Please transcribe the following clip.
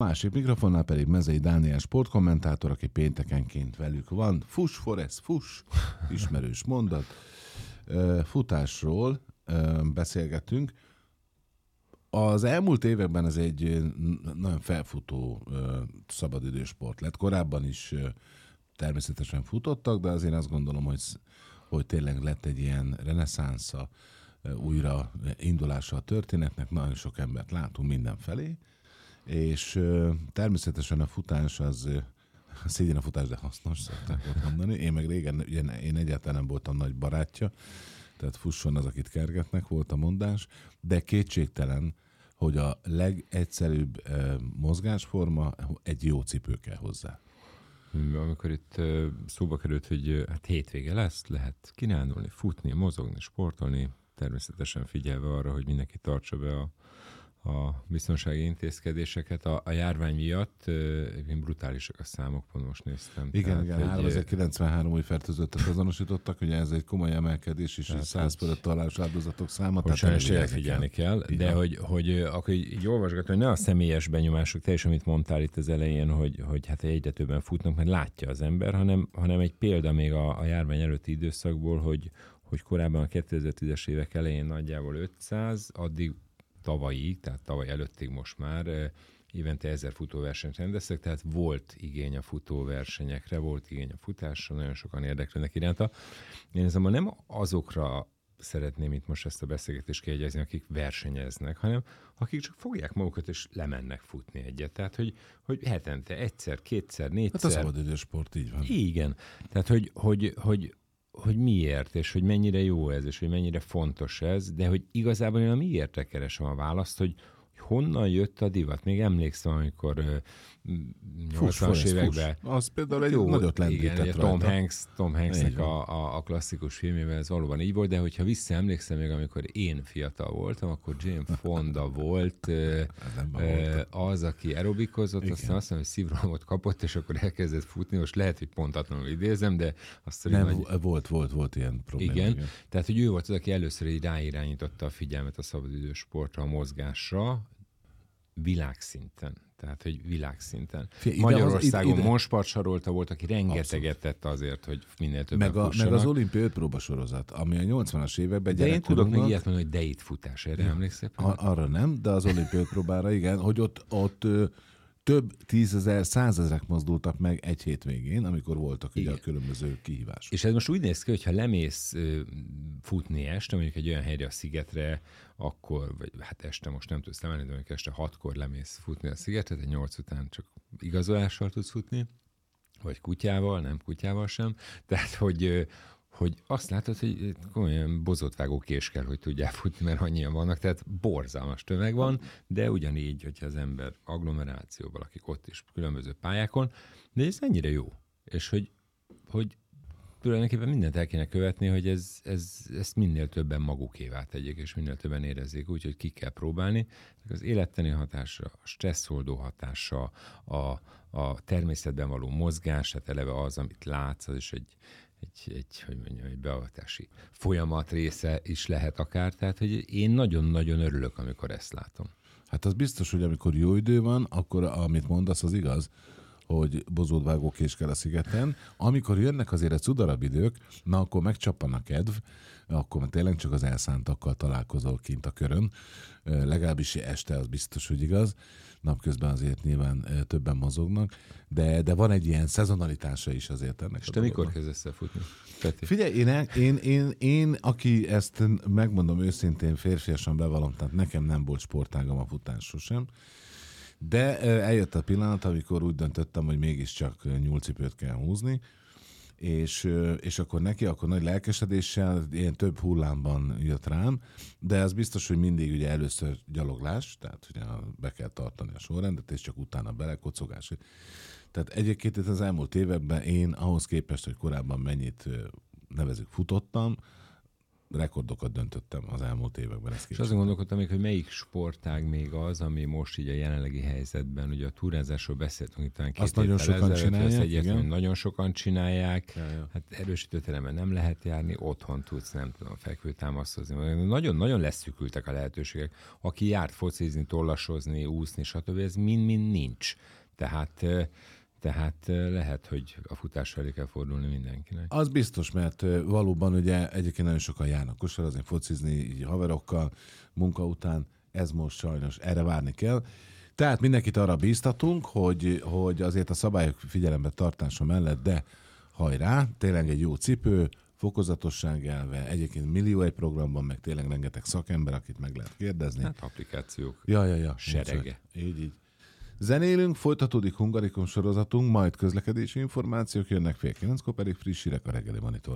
Másik mikrofonnál pedig Mezei Dániel sportkommentátor, aki péntekenként velük van. Fuss, Forrest, fuss! Ismerős mondat. Futásról beszélgetünk. Az elmúlt években ez egy nagyon felfutó szabadidős sport lett. Korábban is természetesen futottak, de azért azt gondolom, hogy tényleg lett egy ilyen reneszánsza, újra indulása a történetnek. Nagyon sok embert látunk mindenfelé. És természetesen a futás az szégyen a futás, de hasznos, szokták mondani. Én meg régen, én egyáltalán nem voltam nagy barátja, tehát fusson az, akit kergetnek, volt a mondás, de kétségtelen, hogy a legegyszerűbb mozgásforma egy jó cipő kell hozzá. Amikor itt szóba került, hogy hát hétvége lesz, lehet kirándulni, futni, mozogni, sportolni, természetesen figyelve arra, hogy mindenki tartsa be a biztonsági intézkedéseket. A járvány miatt brutálisak a számok, pont most néztem. Igen, 3093 új fertőzöttet azonosítottak, ugye ez egy komoly emelkedés, és 100 fölött halálos áldozatok száma. Hogy sajnos figyelni kell, de hogy akkor így olvasgatom, hogy ne a személyes benyomások, te is, amit mondtál itt az elején, hogy hát egyre többen futnak, mert látja az ember, hanem egy példa még a járvány előtti időszakból, hogy korábban a 2010-es évek elején nagyjából 500, addig tavaly előttig most már évente 1000 futóversenyt rendeztek, tehát volt igény a futóversenyekre, volt igény a futásra, nagyon sokan érdeklődnek iránta. Én azonban nem azokra szeretném itt most ezt a beszélgetést kiegyezni, akik versenyeznek, hanem akik csak fogják magukat és lemennek futni egyet. Tehát, hogy hetente egyszer, kétszer, négyszer. Hát a szabadidős sport így van. Igen. Tehát, hogy miért, és hogy mennyire jó ez, és hogy mennyire fontos ez, de hogy igazából én a miértre keresem a választ, hogy honnan jött a divat. Még emlékszem, amikor 80-as években... Az például egy nagyot lendített rajta. Tom Hanksnek a klasszikus filmében ez valóban így volt, de hogyha visszaemlékszem még, amikor én fiatal voltam, akkor Jane Fonda volt az, aki aerobikozott, aztán azt mondom, hogy szívrohamot kapott, és akkor elkezdett futni. Most lehet, hogy pontatlanul idézem, de azt nem, volt ilyen probléma. Igen, tehát hogy ő volt az, aki először így ráirányította a figyelmet a szabadidős sportra, a mozgásra, világszinten. Tehát, hogy világszinten. Magyarországon Monspart Sarolta volt, aki rengeteget tett azért, hogy minél többen fussanak. Meg az olimpia 5 próbasorozat, ami a 80-as években de én tudok még ilyet mondani, hogy deit futás, erre emlékszel? Arra nem, de az olimpia 5 próbára igen, hogy ott több 10 000, 100 000 mozdultak meg egy hétvégén, amikor voltak ugye a különböző kihívások. És ez most úgy néz ki, hogy ha lemész futni este, mondjuk egy olyan helyre a szigetre, akkor, vagy hát este most nem tudsz lemenni, de mondjuk este 6-kor lemész futni a szigetre, de 8 után csak igazolással tudsz futni, vagy kutyával, nem kutyával sem. Tehát, hogy azt látod, hogy olyan bozótvágó kés kell, hogy tudjál futni, mert annyian vannak, tehát borzalmas tömeg van, de ugyanígy, hogyha az ember agglomerációval, akik ott is különböző pályákon, de ez ennyire jó. És hogy tulajdonképpen mindent el kéne követni, hogy ezt minél többen magukévá tegyék, és minél többen érezzék úgy, hogy ki kell próbálni. Az élettani hatása, a stresszoldó hatása, a természetben való mozgás, tehát eleve az, amit látsz, az is egy beavatási folyamat része is lehet akár, tehát hogy én nagyon-nagyon örülök, amikor ezt látom. Hát az biztos, hogy amikor jó idő van, akkor amit mondasz, az igaz, hogy bozótvágókés kell a szigeten. Amikor jönnek azért a cudarab idők, na akkor megcsappan a kedv, akkor tényleg csak az elszántakkal találkozol kint a körön. Legalábbis este az biztos, hogy igaz. Napközben azért nyilván többen mozognak, de van egy ilyen szezonalitása is azért ennek. És te mikor kezdesz el futni? Figyelj, én, aki ezt megmondom őszintén, férfiasan bevallom, tehát nekem nem volt sportágam a futás sosem, de eljött a pillanat, amikor úgy döntöttem, hogy mégiscsak nyúlcipőt kell húzni, és akkor nagy lelkesedéssel, ilyen több hullámban jött rám, de az biztos, hogy mindig ugye először gyaloglás, tehát ugye be kell tartani a sorrendet, és csak utána belekocogás. Tehát egyébként itt az elmúlt években én ahhoz képest, hogy korábban mennyit nevezük futottam, rekordokat döntöttem az elmúlt években. És azon gondolkodtam még, hogy melyik sportág még az, ami most így a jelenlegi helyzetben, ugye a túrázásról beszéltünk itt talán 2 azt nagyon sokan csinálják, egyértelműen nagyon sokan csinálják, Ja. hát erősítőteremben nem lehet járni, otthon tudsz, nem tudom, fekvőtámasztozni. Nagyon-nagyon leszűkültek a lehetőségek. Aki járt focizni, tollasozni, úszni, stb. Ez mind-mind nincs. Tehát lehet, hogy a futás felé kell fordulni mindenkinek. Az biztos, mert valóban ugye egyébként nagyon sokan járnak kosarazni, focizni így haverokkal, munka után, ez most sajnos erre várni kell. Tehát mindenkit arra bíztatunk, hogy azért a szabályok figyelembe tartása mellett, de hajrá, tényleg egy jó cipő, fokozatosság elve, egyébként millió egy programban, meg tényleg rengeteg szakember, akit meg lehet kérdezni. Hát applikációk. Ja. Serege. Így. Zenélünk, folytatódik Hungarikum sorozatunk, majd közlekedési információk jönnek fél 9-kor, pedig friss hírek a reggeli monitor.